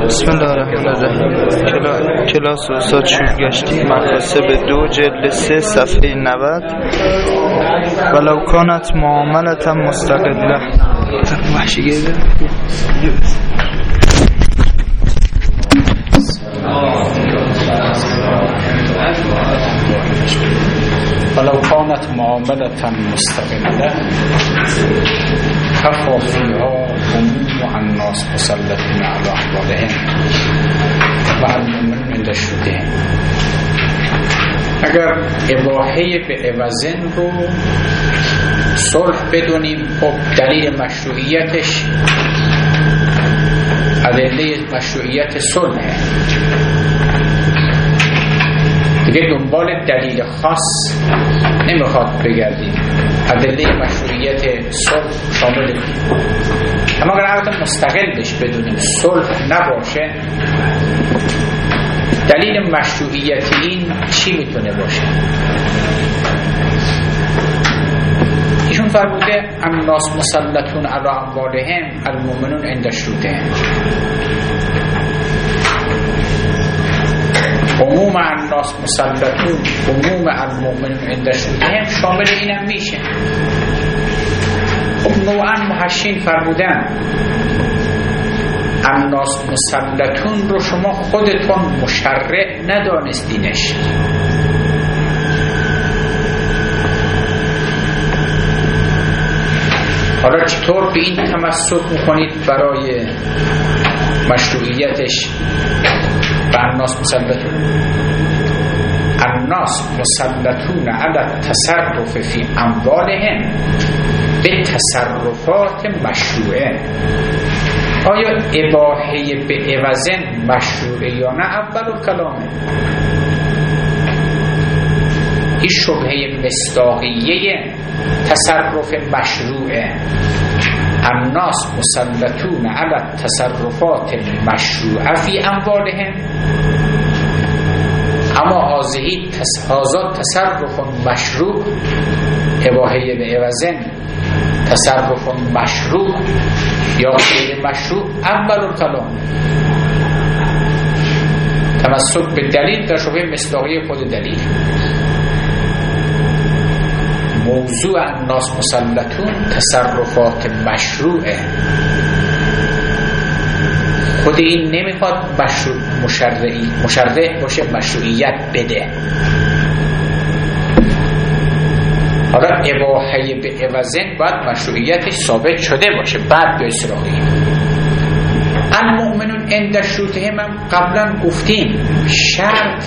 بسم الله الرحمن الرحیم. کلاس استاد شورگشتی مقاصد 2 جلد 3 صفحه 90. ولو کانت معاملة مستقله. ولو كانت معاملة مستقلة كفى فيها هموم الناس مسلطين على أحوالهم والمؤمنون عند شروطهم. اگر اباحه به عوضن رو صلح بدونیم، خب دلیل مشروعیتش ادله مشروعیت صلحه دیگه، دنبال دلیل خاص نمیخواد بگردیم، ادله مشروعیت صلح شامل کنیم. اما اگر البته مستقل بش بدونیم، صلح نباشه، دلیل مشروعیت این چی میتونه باشه؟ ایشون فرموده الناس مسلطون علی اموالهم المؤمنون عند شروطهم. عموم الناس مسلطون، عموم المؤمنون عند شروطهم شامل اینم میشه. خب نوعا محشین فرمودن الناس مسلطون رو شما خودتون مشرع ندانستینش. حالا چطور به این تمسک میکنید برای مشروعیتش؟ و الناس مسلطون، الناس مسلطون علی التصرف فی اموالهم به تصرفات مشروعه. آیا اباحه به عوضن مشروعه یا نه؟ اول کلامه این شبهه مصداقیه تصرف مشروعه. الناس مسلطون علی التصرفات مشروعه فی اموالهم، اما هذا تصرف مشروع، اباحه به عوضن تصرف مشروع یا غیر مشروع اول کلام. تمسک به دلیل در شبهه مصداقی خود دلیل. موضوع الناس مسلطون تصرفات مشروعه، خود این نمیخواد مشرع باشه، مشروعیت بده. حالا اباحه به عوضن باید مشروعیتش ثابت شده باشه، بعد به اصراحی. المؤمنون عند شروطهم هم قبلا گفتیم شرط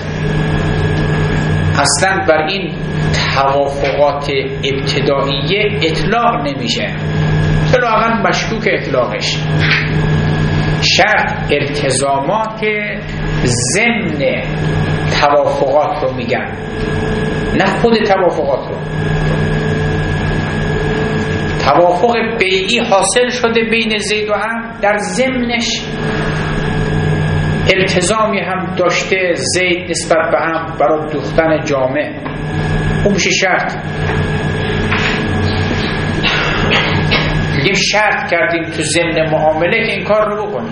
اصلا بر این توافقات ابتدائیه اطلاق نمیشه، اطلاقا مشکوک اطلاقش. شرط التزامات ضمن توافقات رو میگن، نه خود توافقات رو. توافق بیعی حاصل شده بین زید و عمرو، در ضمنش التزامی هم داشته زید نسبت به عمرو برای دوختن جامع، اون میشه شرط. میگیم شرط کردیم تو ضمن معامله که این کار رو بکنیم،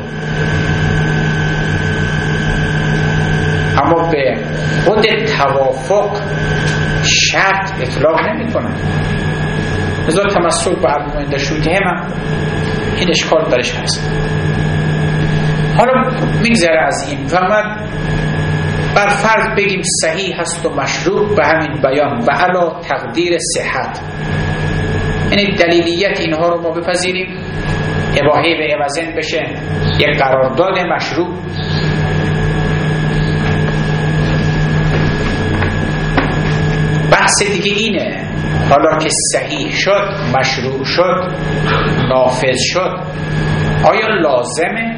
اما به خود توافق شرط اطلاق نمی کنن. لذا تمسک به عند شروطهم این اشکال درش هست. حالا میگذره از این و من بر فرض بگیم صحیح هست و مشروع به همین بیان و علا تقدیر صحت، یعنی دلیلیت اینها رو ما بپذیریم، اباحه به عوضن بشه یک قرارداد مشروع. بحث دیگه اینه حالا که صحیح شد، مشروع شد، نافذ شد، آیا لازمه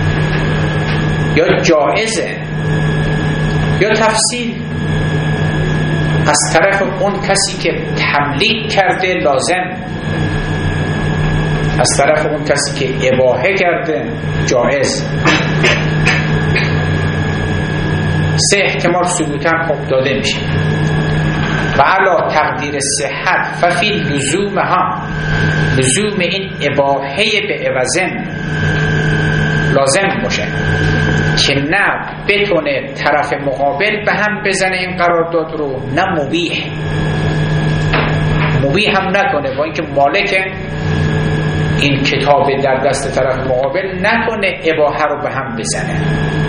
یا جایزه یا تفصیل؟ از طرف اون کسی که تملیک کرده لازم، از طرف اون کسی که اباحه کرده جایز. سه احتمال ثبوتاً خب داده میشه. و علا تقدیر صحت ففی لزوم این اباحه به عوضن لازم باشه که نه بتونه طرف مقابل به هم بزنه این قرارداد رو، نه مبیح هم نکنه، با اینکه مالک این کتاب در دست طرف مقابل نکنه اباحه رو به هم بزنه.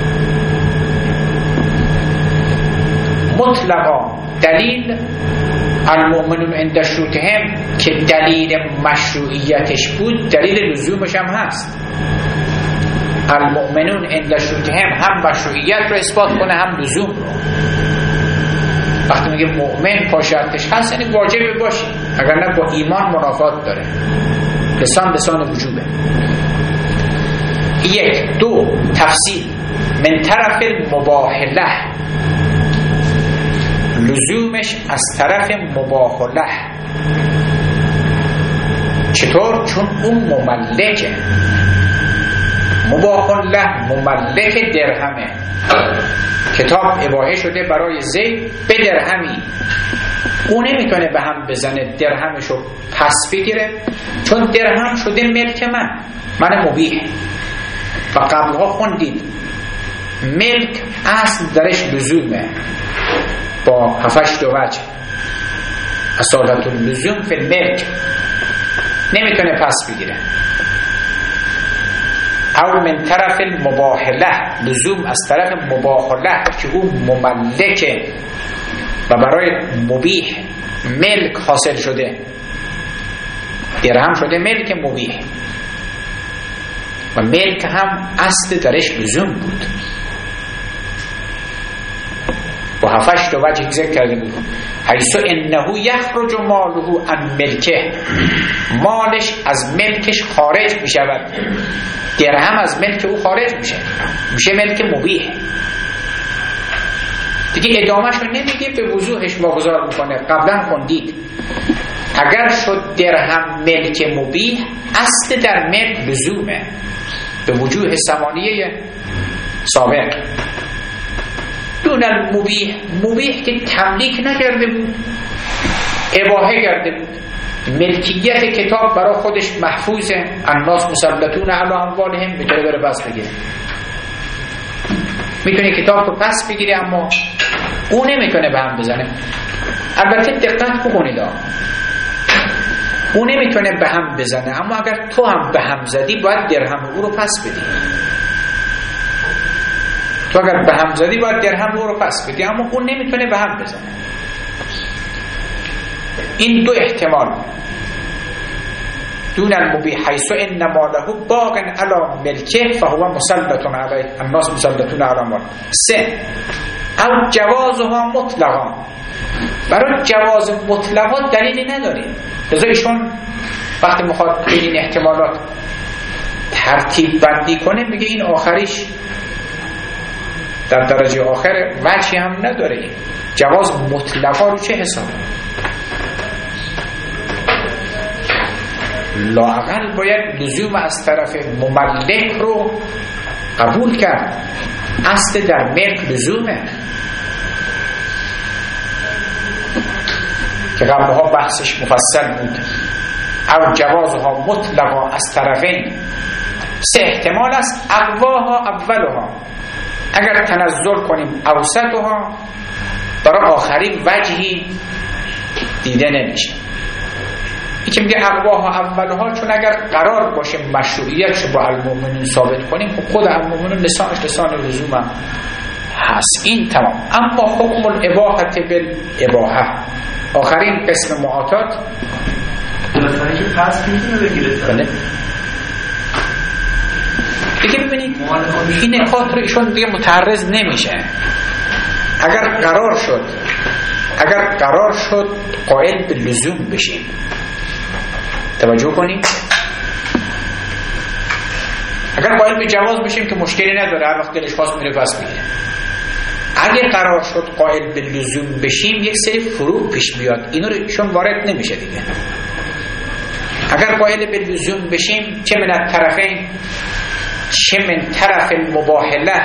مطلقا دلیل المؤمنون عند شروطهم که دلیل مشروعیتش بود دلیل لزومش هم هست. المؤمنون عند شروطهم هم مشروعیت رو اثبات کنه هم لزوم رو. وقتی میگه مؤمن پا شرطش هست یعنی واجبه باشه، اگر نه با ایمان منافات داره. لسان وجوبه. 1 2 تفصیل من طرف المباهله، لزومش از طرف مباهله. چطور؟ چون اون مملکه. مباهله مملک درهمه. کتاب اباحه شده برای زید به درهمی، اون نمیتونه به هم بزنه درهمشو پس بگیره، چون درهم شده ملک من مبیح. و قبلها خوندید ملک اصل درش لزومه با 7-8 وجه. اصالت اللزوم فی الملک، نمیتونه پس بگیره. او من طرف المباهله، لزوم از طرف مباهله که اون مملکه و برای مبیح ملک حاصل شده، درهم شده ملک مبیح و ملک هم اصل درش لزوم بود. و 7-8 وجه ذکر کرده بود. حیث انه یخرج ماله عن ملکه، مالش از ملکش خارج می شود. درهم از ملک او خارج میشه ملک مبیح. دیگه ادامهش رو نمیگه، به وضوحش واگذار میکنه. قبلا خوندید اگر شد درهم ملک مبیح، اصل در ملک لزومه به وجوه ثمانیه سابق. دون المبیح که تملیک نکرده بود، اباحه کرده بود. ملکیت کتاب برای خودش محفوظه. الناس مسلطون علی اموالهم، میتونه بره پس بگیره، میتونه کتاب رو پس بگیره، اما اون نمیتونه به هم بزنه. البته دقت بکنید، اون نمیتونه به هم بزنه، اما اگر تو هم به هم زدی باید درهم او رو پس بدی. تو اگر به هم زدی باید درهم او رو پس بدی، اما اون نمیتونه به هم بزنه. این دو احتمال. دون المبیح حیث ان ماله باق علی ملکه فهو مسلط علی الناس مسلطون علی مال. 3 او جوازها مطلقا، برای جواز مطلقا دلیلی نداریم. لذا ایشون وقتی میخواد این احتمالات ترتیب بندی کنه میگه این آخریش در درجه آخر وجهی هم نداره. جواز مطلقا رو چه حسابه؟ لااقل باید لزوم از طرف مملک رو قبول کرد. اصل در ملک لزومه که قبلها بحثش مفصل بود. او جوازها مطلقا از طرفین. 3 احتمال است. اقواها اولها، اگر تنزل کنیم اوسطها، برای آخرین وجهی دیده نمیشه. این که میگه اقواها اولها، چون اگر قرار باشه مشروعیتش با المؤمنون ثابت کنیم، خود المؤمنون لسانش لسان لزوم هم هست. این تمام. اما حکم الاباحه بالاباحه، آخرین قسم معاطات مثلا که پس میتونه بگیره. دیگه ببینید این نکات رو ایشون دیگه متعرض نمیشه. اگر قرار شد قائل به لزوم بشیم، توجه کنید، اگر قائل به جواز بشیم که مشکلی نداره، هر وقت دلش خواست میره پس میگیره. اگر قرار شد قائل به لزوم بشیم، یک سری فروع پیش بیاد، اینو رو ایشون وارد نمیشه دیگه. اگر قائل به لزوم بشیم، چه من الطرفین، چه من طرف المباهله،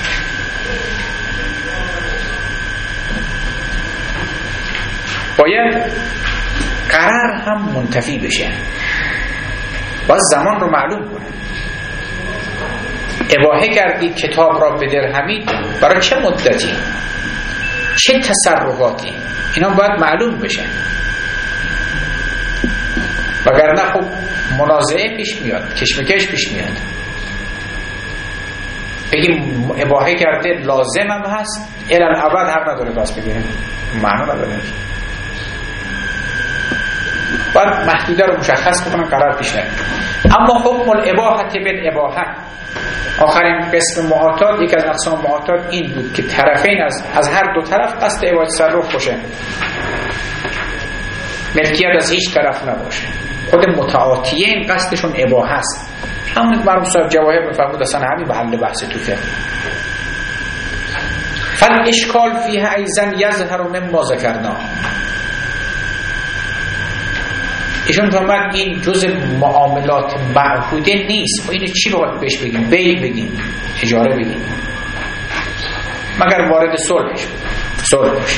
باید قرار هم منتفی بشه، باید زمان رو معلوم کنه. اباحه کردید کتاب را به درهمی، برای چه مدتی، چه تصرفاتی، اینا باید معلوم بشه، وگرنه خب منازعه پیش میاد، کشمکش پیش میاد. بگیم اباحه کرده لازم هم هست، الالعبد حق نداره پس بگیریم، معنی نداره. باید محدوده رو مشخص بکنن، قرار پیش نریم. اما حکم الاباحه بالاباحه، آخرین قسم معاطات، یک از اقسام معاطات این بود که طرفین از هر دو طرف قصد اباحه تصرف باشه، ملکیت از هیچ طرف نباشه، خود متعاطیین قصدشون اباحه است. همون مرحوم صاحب جواهر بفرمود اصلا همین محل بحث تو فقه. فالاشکال فیها ایضا یظهر مما ذکرنا، ایشون فرمود این جز معاملات معهوده نیست. و اینو چی باید بهش بگیم؟ بیع بگیم، اجاره بگیم، مگر وارد صلح باشه.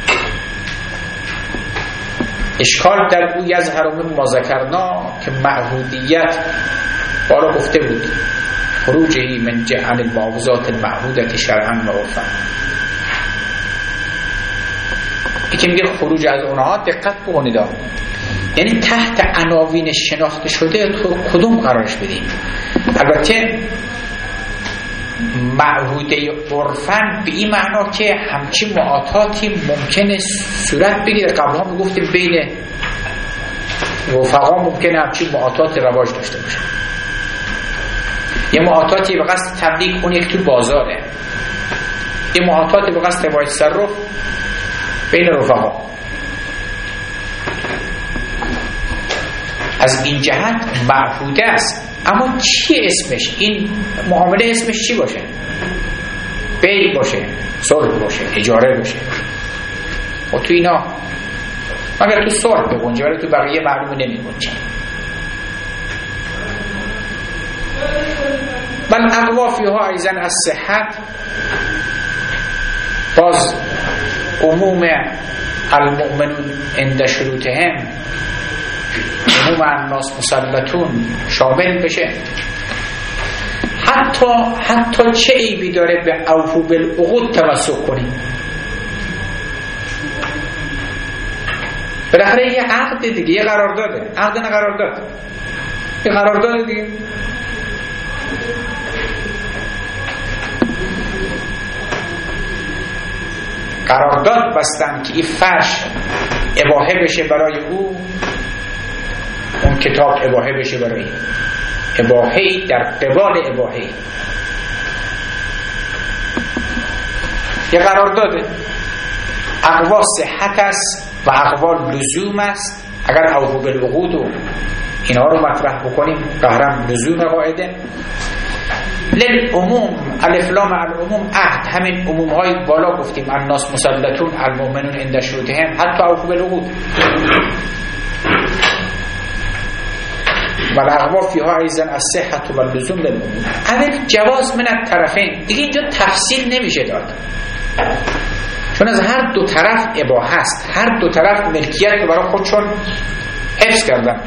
اشکال در او یظهر مما ذکرنا که معهودیت بالا گفته بود، خروجهی من عن المعوضات المعهودة شرعا و عرفا. این که میگه خروج از اونها، دقت بکنید، یعنی تحت عناوین شناخته شده کدوم قرارش بدیم. البته معهوده عرفاً به این معنا که همچین معاطاتی ممکنه صورت بگیره. قبلا میگفتیم بین رفقا ممکنه همچین معاطات رواج داشته باشه. یه معاطاتی به قصد تملیک، اون یک تو بازاره، یه معاطاتی به قصد اباحه تصرف بین رفقا. از این جهت معهوده است. اما چی اسمش؟ این معامله اسمش چی باشه؟ بیع باشه، صلح باشه، اجاره باشه. و تو اینا مگر تو صلح بگنجه، ولی تو بقیه معلومه نمیگنجه. بل اقوافیها ایضا از صحت، باز عموم المؤمنون عند شروطهم، عموم الناس مسلطون شامل بشه. حتی چه عیبی داره به اوفو بالعقود تمسک کنیم؟ بالاخره یه عقد دیگه، یه قرارداده، عقد نه قرارداد، یه قرارداد دیگه. قرارداد بستن که این فرش اباحه بشه برای او، اون کتاب اباحه بشه برای این. اباحه در قبال اباحه، یه قرارداده. اقوا صحت است و اقوا لزوم است. اگر اوفو بالعقود و اینها رو مطرح بکنیم، قهرم لزوم قاعده. للعموم الف لام العموم عهد، همین عموم های بالا گفتیم، الناس مسلطون المؤمنون عند شروطهم، حتی اوفو بالعقود. و الاقوا فیها ایضا الصحة و اللزوم للعموم. اول جواز من الطرفین، دیگه اینجا تفصیل نمیشه داد، چون از هر دو طرف اباحه است، هر دو طرف ملکیت رو برای خودشون حفظ کردن.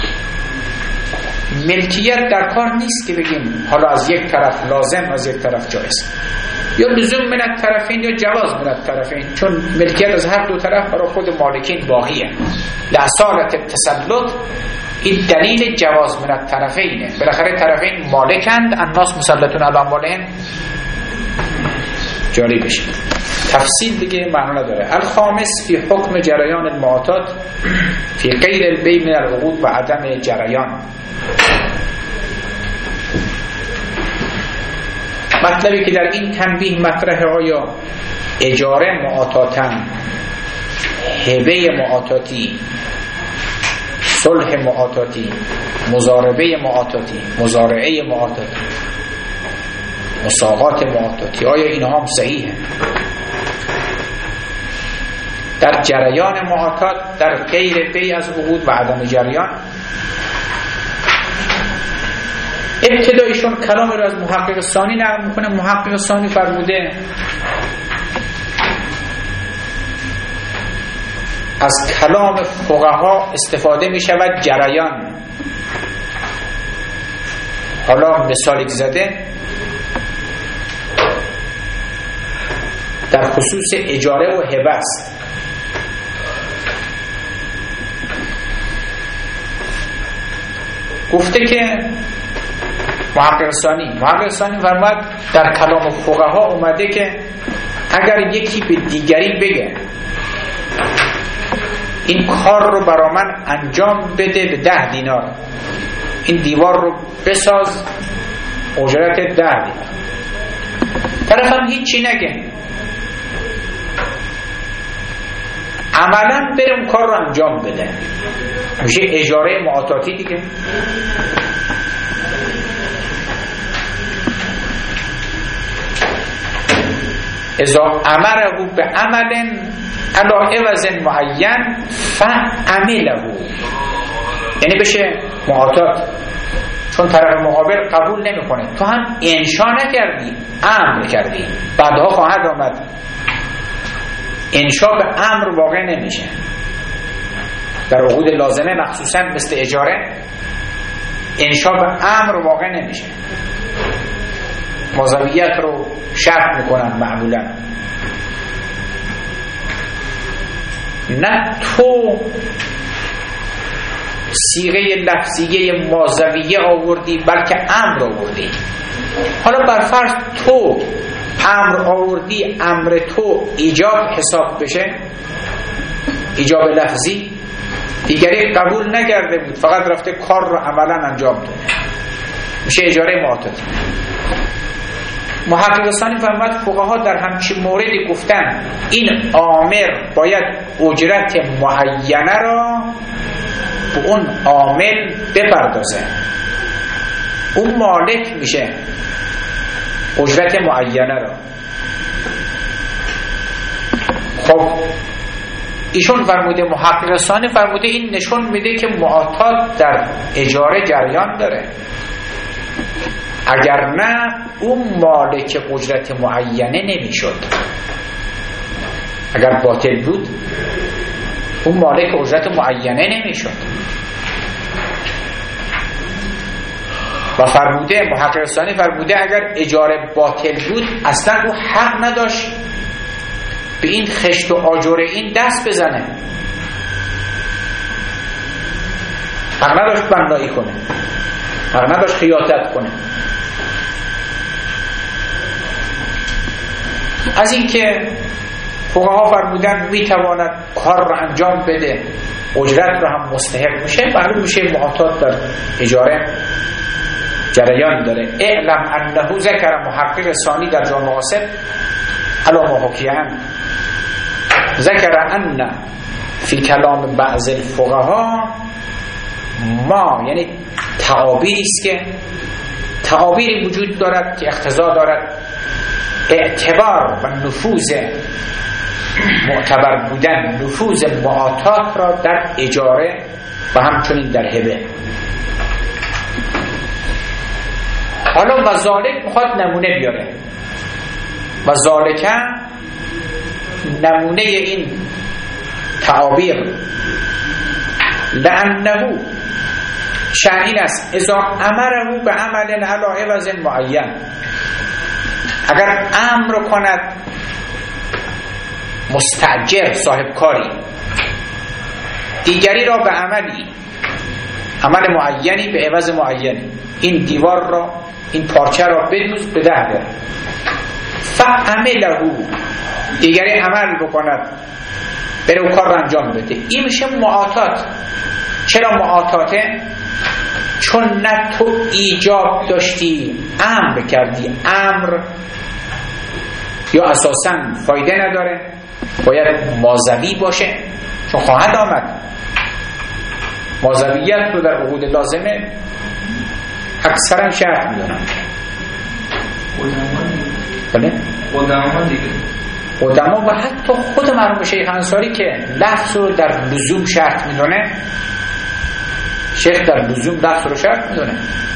ملکیت در کار نیست که بگیم حالا از یک طرف لازم، از یک طرف جایز، یا لزوم من الطرفین یا جواز من الطرفین، چون ملکیت از هر دو طرف برای خود مالکین باقیه. لأصالة التسلط، این دلیل جواز من الطرفینه. بالاخره طرفین مالکند، الناس مسلطون علی اموالهم، جاری بشه. تفصیل دیگه معنا نداره. الخامس فی حکم جریان المعاطات فی غیر البیع من العقود و عدم جریان. مطلبی که در این تنبیه مطرحه، آیا اجاره معاطاتن، هبه معاطاتی، صلح معاطاتی، مضاربه معاطاتی، مزارعه معاطاتی، مساقات معاطاتی، آیا اینها هم صحیحه؟ در جریان معاطات، در غیر بیع از عقود و عدم جریان. ابتدایشون کلام رو از محقق ثانی نقل میکنه. محقق ثانی فرموده از کلام فقها استفاده می شود جریان. حالا مثالی زده در خصوص اجاره و هبه است. گفته که محقق ثانی فرمود در کلام فقها اومده که اگر یکی به دیگری بگه این کار رو برا من انجام بده به 10 دینار، این دیوار رو بساز اجرت 10 دینار، طرف هم هیچی نگه، عملا بره اون کار رو انجام بده، میشه اجاره معاطاتی دیگه. اذا امره به عمل علی عوض معین فعمله، یعنی بشه معاطات، چون طرف مقابل قبول نمیکنه، تو هم انشا نکردی، امر کردی. بعدها خواهد آمد انشا به امر واقع نمیشه در عقود لازمه، مخصوصا مثل اجاره انشا به امر واقع نمیشه، مازویت رو شرط میکنن معمولا. نه تو صیغه لفظیه مازویه آوردی بلکه امر آوردی. حالا برفرض تو امر آوردی، امر تو ایجاب حساب بشه، ایجاب لفظی، دیگری قبول نکرده بود، فقط رفته کار رو عملا انجام داده، میشه اجاره معاطاتی. محقق ثانی فرمود فقها در همچین موردی گفتن این آمر باید اجرت معینه را به اون عامل بپردازه، اون مالک میشه اجرت معینه را. خب ایشون فرموده، محقق ثانی فرموده این نشون میده که معاطات در اجاره جریان داره، اگر نه اون مالک اجرت معینه نمیشد. اگر باطل بود اون مالک اجرت معینه نمیشد. و فرموده، محقق ثانی فرموده اگر اجاره باطل بود اصلا او حق نداشت به این خشت و آجر این دست بزنه، حق نداشت بنایی کنه، حق نداشت خیاطت کنه. از این که فقها فرمودن میتواند کار رو انجام بده، اجرت رو هم مستحق میشه، معلوم میشه معاطات در اجاره جریان داره. اعلم انه ذکر محقق ثانی در جامع مقاصد علی ما حکی عنه، ذکر ان فی کلام بعض الفقها ما، یعنی تعابیری است که تعابیری وجود دارد که اقتضا دارد اعتبار و نفوذ معتبر بودن، نفوذ معاطات را در اجاره و همچنین در هبه. حالا و ذالک میخواد نمونه بیاره، و ذالک نمونه این تعابیر لانه شأن این است اذا امره به عمل علی عوض معین، اگر امر کند مستأجر صاحب کاری دیگری را به عملی، عمل معینی به عوض معینی، این دیوار را، این پارچه را بدوز به 10 درهم، فعمله، دیگری عمل بکند بره اون کار را انجام بده، این میشه معاطات. چرا معاطاته؟ چون نه تو ایجاب داشتی امر کردی، امر یا اساساً فایده نداره، باید مازوی باشه، چون خواهد آمد مازویت رو در عقود لازمه اکثرا شرط میدونن. بله؟ قدما و حتی خود مرحوم شیخ انصاری که لفظ رو در لزوم شرط میدونه، شیخ در لزوم لفظ رو شرط میدونه.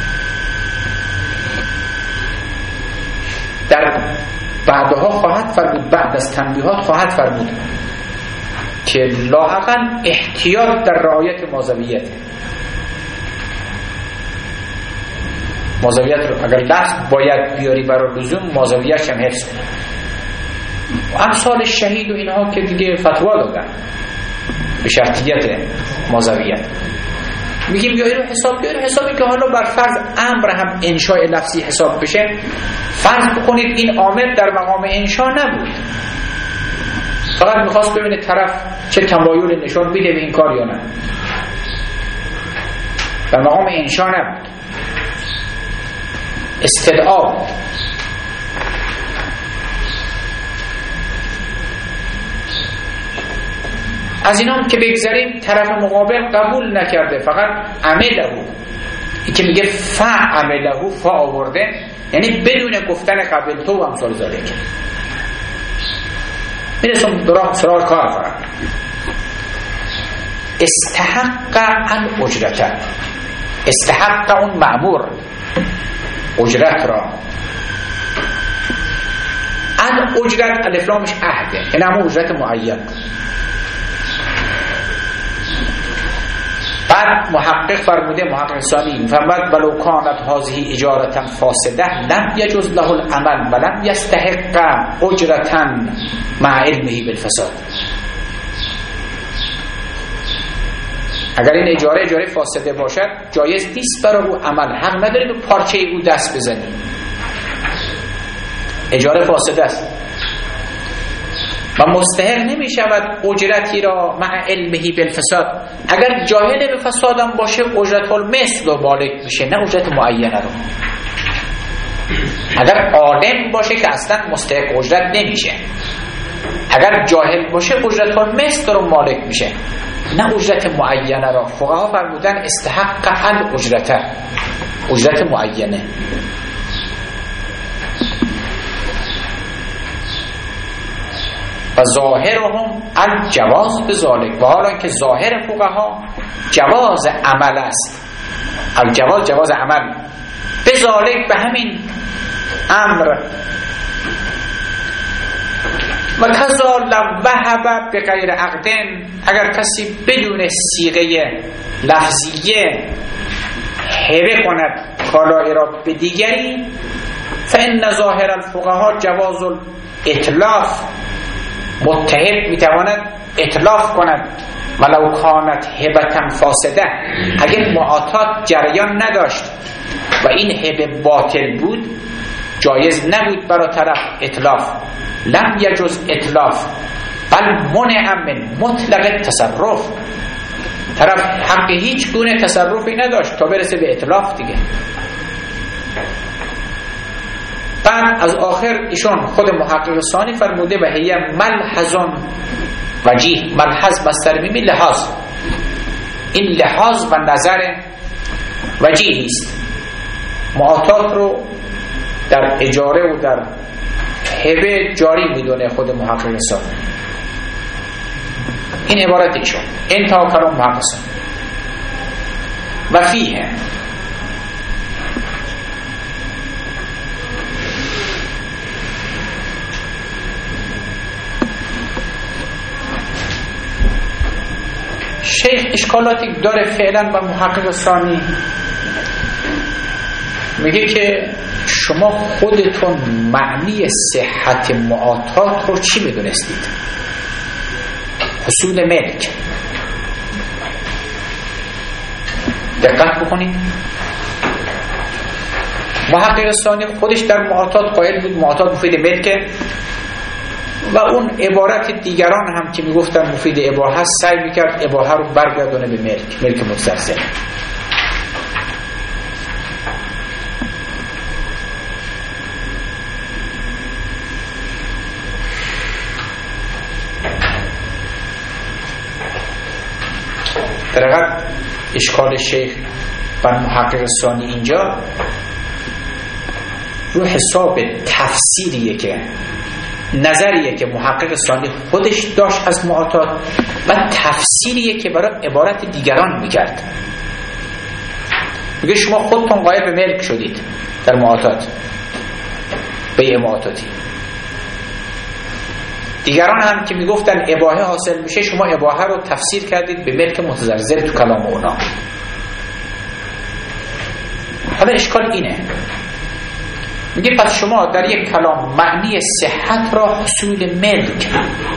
در بعدها خواهد فرمود، بعد از تنبیهات خواهد فرمود که لااقل احتیاط در رعایت مازویت. مازویت رو اگر لفظ باید بیاری برای لزوم، مازویتش هم حفظ کنی. امثال شهید و اینها که دیگه فتوا دادن به شرطیت مازویت. میگیم یا اینو حسابی که حالا بر فرض امر هم انشاء لفظی حساب بشه، فرض بکنید این عامل در مقام انشاء نبود، فقط میخواست ببینه طرف چه تمایل نشان میده به این کار یا نه، در مقام انشاء نبود، استدعا بود. از اینا هم که بگذاریم طرف مقابل قبول نکرده، فقط عمله، این که میگه فعمله، فا آورده، یعنی بدون گفتن قبل تو و امثال ذالک میرسون دراه سرار کار فقط. استحق ان اجرته، استحق اون مأمور اجرت را، ان اجرت الفلامش عهده، یعنی همون اجرت معین. بعد محقق فرموده، محقق ثانی فرمود ولو کانت هذه اجارة فاسده لم يجوز له العمل ولم يستحق اجرة مع علمه بالفساد. اگر این اجاره فاسده باشد جایز نیست برای او عمل، حق نداری به پارچه او دست بزنی، اجاره فاسده است و مستحق نمی شود اجرتی را مع علمه بالفساد. اگر جاهل به فسادم باشه اجرت المثل رو بالغ میشه، نه اجرت معینه رو. اگر عالم باشه که اصلا مستحق اجرت نمیشه، اگر جاهل باشه اجرت المثل رو مالک میشه، نه اجرت معینه را. فقها فرمودن استحق الاجرته، اجرت معینه. و ظاهرهم الجواز بذالک، و حالا که ظاهر فقها جواز عمل است، الجواز جواز عمل، بذالک به همین امر. و کذا لو وهب به غیر عقد، اگر کسی بدون صیغه لفظیه هبه کند کالایی را به دیگری، فإن ظاهر الفقها جواز الاتلاف، متحد میتواند اتلاف کند ولو کانت هبه فاسده، اگر معاطات جریان نداشت و این هبه باطل بود جایز نبود برای طرف اتلاف. لم یجوز اتلاف بل منع من مطلق تصرف، طرف حق هیچ گونه تصرفی نداشت تا برسه به اتلاف دیگه. بعد از آخر ایشون خود محقق ثانی فرموده و هی ملحظون وجیه، ملحظ مصدر میمی لحاظ، این لحاظ و نظر وجیه است. معاطات رو در اجاره و در هبه جاری میدونه خود محقق ثانی. این عبارت ایشون انتها کلام محقق ثانی. و فیه شیخ اشکالاتی داره فعلا با محقق ثانی، میگه که شما خودتون معنی صحت معاطات رو چی میدونستید؟ حصول ملک. دقت بکنید، محقق ثانی خودش در معاطات قائل بود معاطات مفید ملکه، و اون عبارت دیگران هم که میگفتن مفید اباحه سعی میکرد اباحه رو برگردونه به ملک متزلزل. در حقیقت اشکال شیخ بر محقق ثانی اینجا رو حساب تفسیریه که نظریه که محقق ثانی خودش داشت از معاطات و تفسیریه که برای عبارت دیگران میکرد. میگه شما خودتون قائل به ملک شدید در معاطات، بیع معاطاتی. دیگران هم که میگفتن اباحه حاصل میشه، شما اباحه رو تفسیر کردید به ملک متزلزل تو کلام اونا. حالا اشکال اینه میگه پس شما در یک کلام معنی صحت را حصول ملک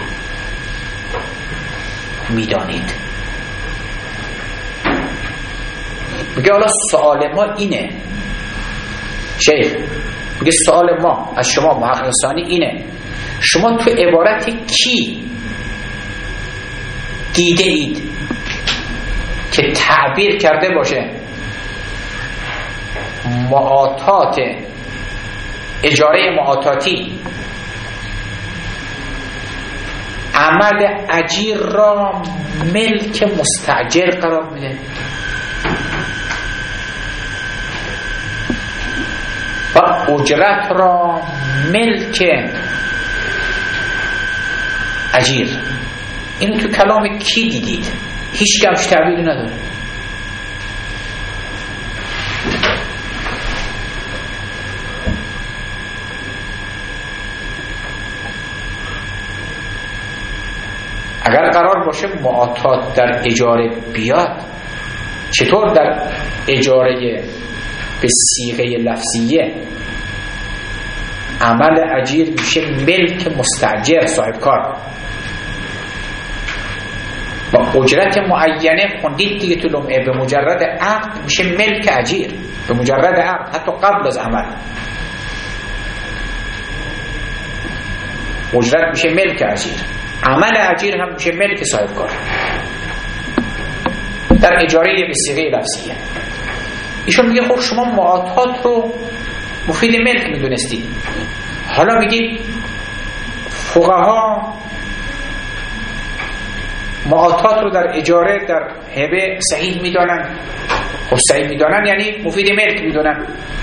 میدانید. میگه حالا سوال ما اینه، شیخ میگه سوال ما از شما محقق ثانی اینه، شما تو عبارت کی دیده اید که تعبیر کرده باشه معاطات اجاره معاطاتی عمل اجیر را ملک مستأجر قرار میده؟ و اجرت را ملک اجیر. اینو تو کلام کی دیدید؟ هیچ گمش تعبیری نداره. اگر قرار باشه معاطات در اجاره بیاد، چطور در اجاره به صیغه لفظیه عمل اجیر میشه ملک مستأجر صاحب کار و اجرت معینه خوندید دیگه تو لمعه به مجرد عقد میشه ملک اجیر، به مجرد عقد حتی قبل از عمل اجرت میشه ملک اجیر، عمل اجیر هم میشه ملک صاحب کار در اجاره به صیغه لفظیه. ایشون میگه خب شما معاطات رو مفید ملک میدونستید، حالا میگید فقها معاطات رو در اجاره در هبه صحیح میدانن. خب صحیح میدانن یعنی مفید ملک میدونن.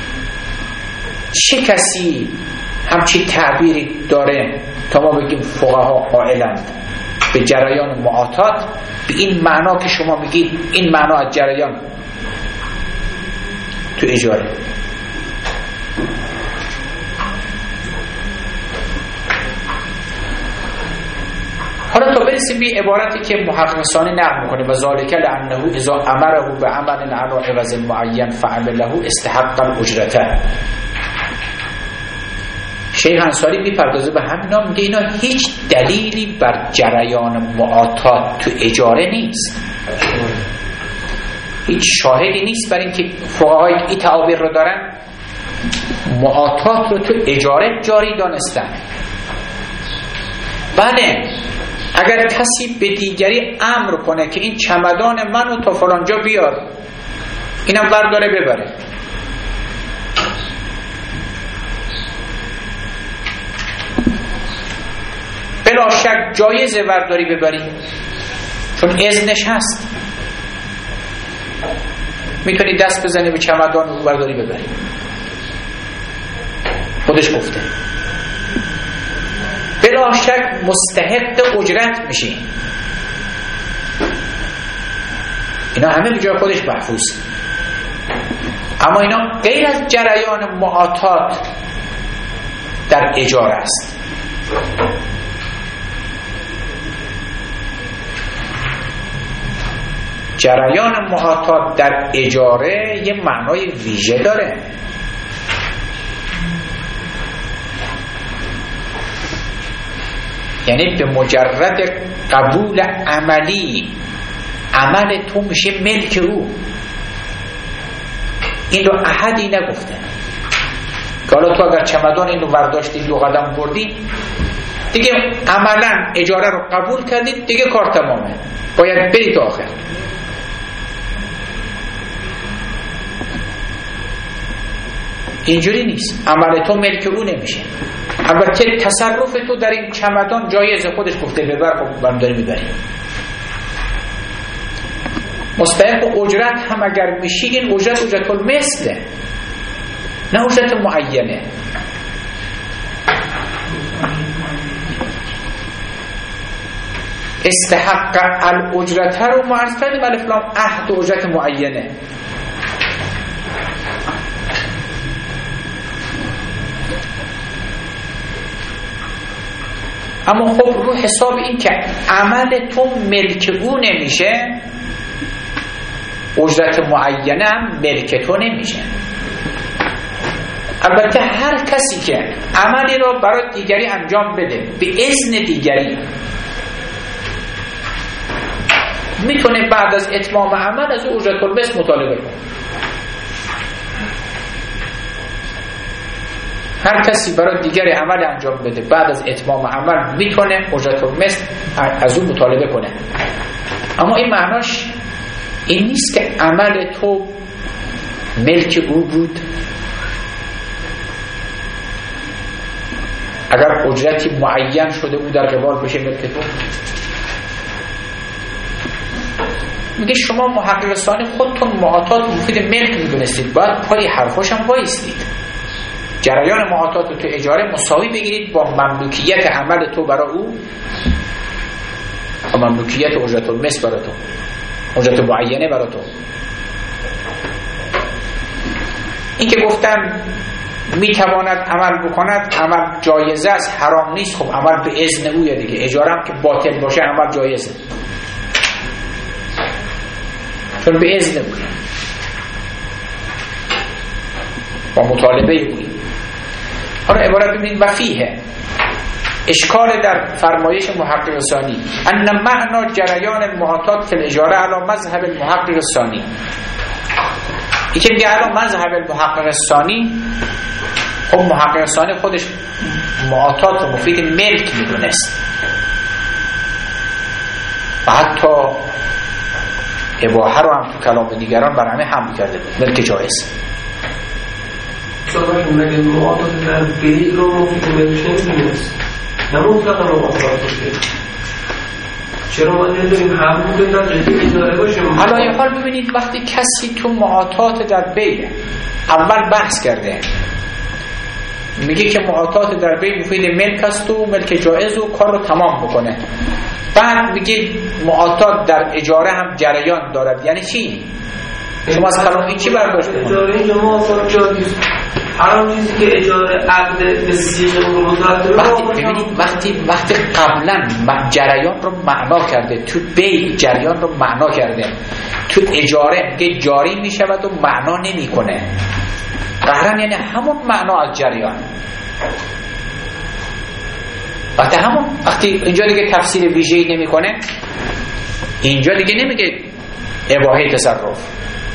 چه کسی همچی تعبیری داره تا ما بگیم فقها قائلند به جریان معاطات به این معنا که شما میگید این معنا از جریان تو اجاره؟ حالا تا برسیم به عبارتی که محقق ثانی نقل میکنه و ذالک لانه اذا امره به عمل علی عوض معین فعمله استحق الاجرته. شیخ انصاری میپردازه به همینا، میگه اینا هیچ دلیلی بر جریان معاطات تو اجاره نیست، هیچ شاهدی نیست بر اینکه فقهای این تعابیر رو دارن معاطات رو تو اجاره جاری دانستن. بله اگر کسی به دیگری امر کنه که این چمدان منو تا فلانجا بیار، اینم برداره ببره، بلا شک جایزه برداری ببری چون اذنش هست، میتونی دست بزنی به چمدان و برداری ببری، خودش گفته. بلا شک مستحق اجرت میشی. اینا همه به جای خودش محفوظ، اما اینا غیر از جریان معاطات در اجاره است. جریان معاطات در اجاره یه معنای ویژه داره. یعنی به مجرد قبول عملی عمل تو میشه ملک او. این رو احدی نگفته که حالا تو اگر چمدان این رو برداشتی 2 قدم بردی دیگه عملا اجاره رو قبول کردید، دیگه کار تمامه، باید بری تا آخر. اینجوری نیست، عمل تو ملک او نمیشه. البته تصرف تو در این چمدان جایزه، خودش گفته ببر، خب برداری میبری. مستحق اجرت هم اگر میشی این اجرت المثله، نه اجرت معینه. استحق الاجرت رو معرض کردیم الف لام عهد اجرت معینه. اما خب رو حساب این که عمل تو ملک او نمیشه، اجرت معینه هم ملک تو نمیشه. البته هر کسی که عملی را برای دیگری انجام بده به اذن دیگری میتونه بعد از اتمام عمل از او اجرت المثل مطالبه کنه. هر کسی برای دیگری عمل انجام بده بعد از اتمام عمل میتونه اجرت المثل از او مطالبه کنه. اما این معناش این نیست که عمل تو ملک او بود، اگر اجرتی معین شده او در قبال بشه ملک تو. میگه شما محقق ثانی خودتون معاطات مفید ملک میدونستید، باید پای حرفاش هم وایستید. جریان معاطات رو تو اجاره مساوی بگیرید با مملوکیت عمل تو برای او و مملوکیت اجرت المثل برای تو، اجرت معینه برای تو. این که گفتن میتواند عمل بکند، عمل جایزه است، حرام نیست. خب عمل به اذن اویه دیگه. اجاره هم که باطل باشه عمل جایزه، چون به اذن اویه، با مطالبه اویه. حالا عبارت ببینید وفیه اشکال در فرمایش محقق ثانی ان معنا جریان المعاطات فی الاجاره علی مذهب المحقق ثانی. یکی میگه علی مذهب المحقق ثانی. خب محقق ثانی خودش معاطات رو مفید ملک میدونست و حتی اباحه رو هم تو کلام دیگران بر همه حمل کرده بود، ملک جایز. صحبت مگه معاطات در بیع رو مفید ملک نمیدونست، نه مطلقا معاطات رو. چرا ما نداریم حمل بودیم در جدید اجاره باشیم؟ علایه حال ببینید وقتی کسی تو معاطات در بیع اول بحث کرده، میگه که معاطات در بیع مفید ملک است و ملک جایز و کار رو تمام بکنه، بعد میگه معاطات در اجاره هم جریان دارد. یعنی چی؟ شما از کلام این چی برداشت کنید؟ اجاره اینجا معاطات جایز، هر چیزی که اجاره عقد به صیغه رو مترتبه. ببینید وقتی قبلا جریان رو معنا کرده، تو بیع جریان رو معنا کرده، تو اجاره میگه جاری میشود و معنا نمیکنه. قهرن یعنی همون معنا از جریان. وقتی اینجا دیگه تفسیر ویژه‌ای نمیکنه، اینجا دیگه نمیگه اباحه تصرف،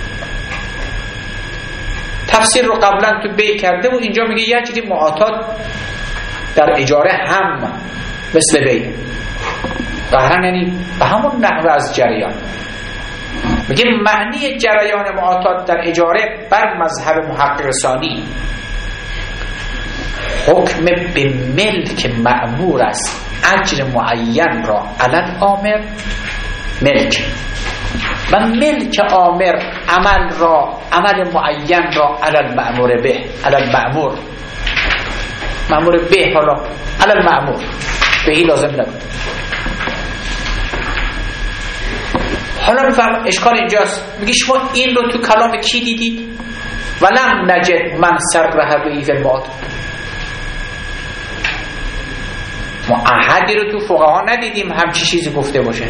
تفسیر رو قبلا تو بیع کرده و اینجا میگه یه چیزی معاطات در اجاره هم مثل بیع. قهرن یعنی به همون نحوه از جریان. میگه معنی جریان معاطات در اجاره بر مذهب محقق ثانی حکم به ملک مأمور است، اجر معین را علل آمر ملک و ملک آمر عمل معین را علل مأمور به، علل مأمور مأمور به، حالا علل مأمور بهی لازم نبود. حالا میفهم اشکال اینجاست. میگه شما این رو تو کلام کی دیدید؟ ولم نجد من صرح به فی المعاطات. ما احدی رو تو فقها ندیدیم همچی چیزی گفته باشه.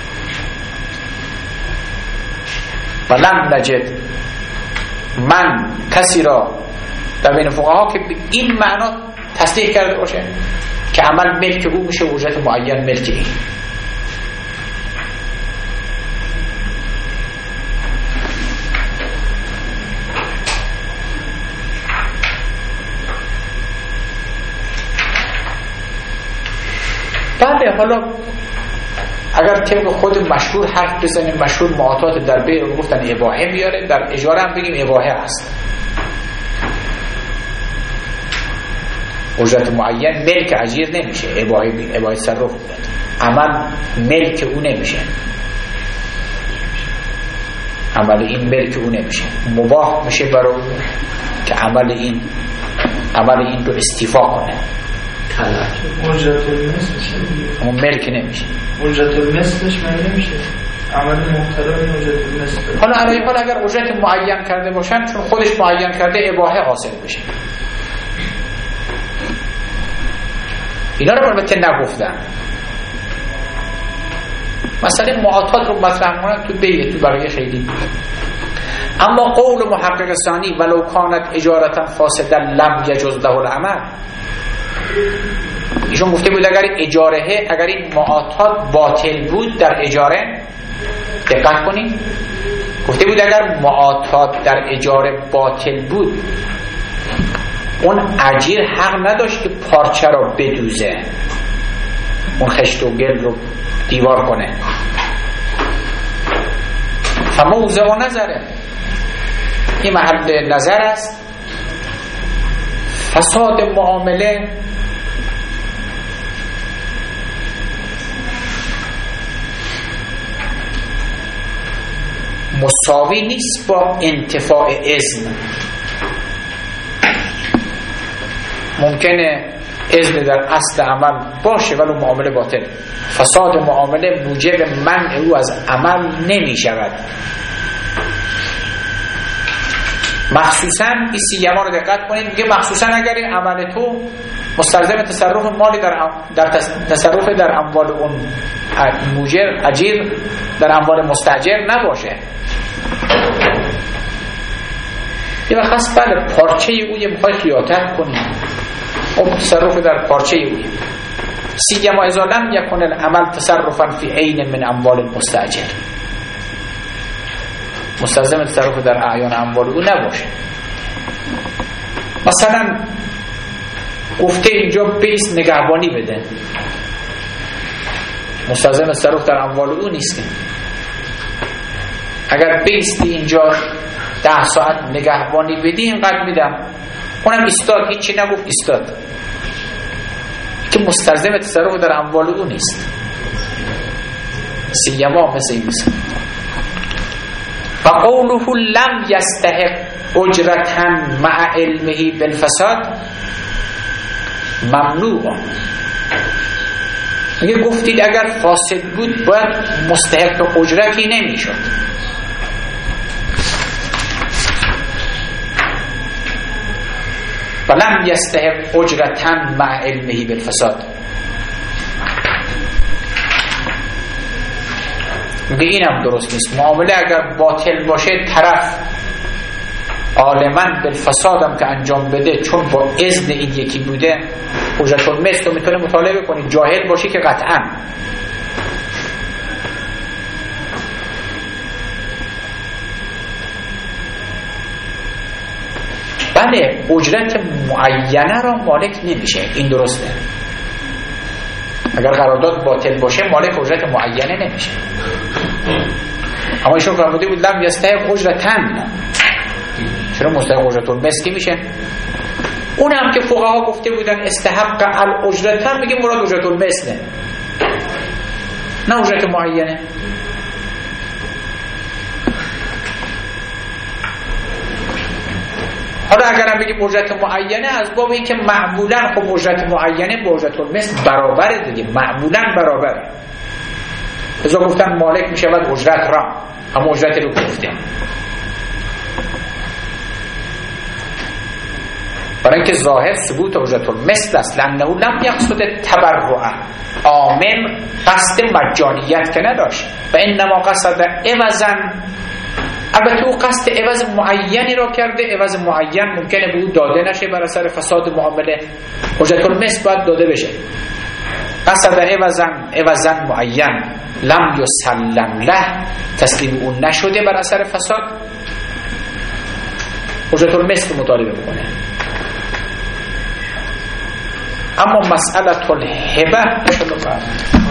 ولم نجد من کسی را در بین فقها که این معنا تصدیق کرده باشه که عمل ملک او میشه اجرت معین ملک این. بله حالا اگر طبق خود مشهور حرف بزنیم، مشهور معاطات در بیع رو گفتن اباحه میاره، در اجاره هم بگیم اباحه است. اجرت معین ملک اجیر نمیشه، اباحه تصرف میاد، عمل ملک او نمیشه، عمل این ملک او نمیشه، مباح میشه برای او که عمل این رو استیفا کنه. اجرت المثل میشه، اون ملک نمیشه، اجرت المثلش من نمیشه، عمل محترم اجرت المثل. حالا علیه حال اگر اجرت معین کرده باشن، چون خودش معین کرده اباحه حاصل بشه. اینا رو البته نگفتن. مثلا معاطات رو مطرح کنن تو بیع، تو بقیه خیلی. اما قول محقق ثانی ولو کانت اجارتا فاسدا لم یجوز له العمل، ایشون گفته بود اگر این معاطات باطل بود در اجاره، دقت کنید، گفته بود اگر معاطات در اجاره باطل بود اون اجیر حق نداشت که پارچه رو بدوزه، اون خشت و گل رو دیوار کنه. فموضع و نظره، این محل نظر است. فساد معامله مساوی نیست با انتفاع اذن. ممکنه اذن در اصل عمل باشه ولی معامله باطل. فساد معامله موجب منع او از عمل نمی شود. مخصوصا این سیما رو دقت کنید، میگه مخصوصا اگر این عمل تو مستلزم تصرف مالی در تصرف در اموال اون اجیر در اموال مستاجر نباشه. یه وقت هست بله پارچه او یه میخوای خیاطت کنی، اون تصرف در پارچه اوی. سیما اذا لم یکن العمل تصرفا فی عین من اموال المستاجر، مستلزم تصرف در اعیان اموال او نباشه. مثلا گفته اینجا بیس نگهبانی بده، مستلزم تصرف در اموال او نیست. اگر بیستی اینجا 10 ساعت نگهبانی بدی اینقدر میدم، اونم ایستاد، هیچی نگفت ایستاد، که مستلزم تصرف در اموال او نیست. سیما مثل این مثل فقوله لم یستحق اجرتا مع علمه بالفساد ممنوع. میگه گفتید اگر فاسد بود باید مستحق اجرتی نمیشد. ولم یستحق اجرتا مع علمه بالفساد، میگه اینم درست نیست. معامله اگر باطل باشه طرف عالماً بالفسادم که انجام بده چون با اذن این یکی بوده، اجرت المثل رو میتونه مطالبه کنی. جاهل باشی که قطعاً. بله اجرت معینه را مالک نمیشه، این درسته. اگر قرارداد باطل باشه مالک اجرت معینه نمیشه. اما ایشون فرموده بود لم یستحق اجرتن، چرا مستحق اجرت المثل میشه؟ اون هم که فقها گفته بودن استحق الاجرتن، میگه مراد اجرت المثله نه اجرت معینه. حالا اگرم بگیم اجرت معینه از باب این که معمولا خب اجرت معینه با اجرت المثل برابره دیگه، معمولا برابره. ازا گفتن مالک میشه بعد اجرت را، اما اجرت رو گفته. برای اینکه ظاهر ثبوت اجرت المثل است، لانه لم یقصد تبرع، عامل قصد مجانیت که نداشت و انما قصد عوضا. البته او قصد عوض معینی را کرده، عوض معین ممکنه به او داده نشه بر اثر فساد معامله، اجرت المثل باید داده بشه. قصد عوضا معین لم یسلم له، تسلیم اون نشده بر اثر فساد، اجرت المثل مطالبه بکنه. اما مسئله الهبه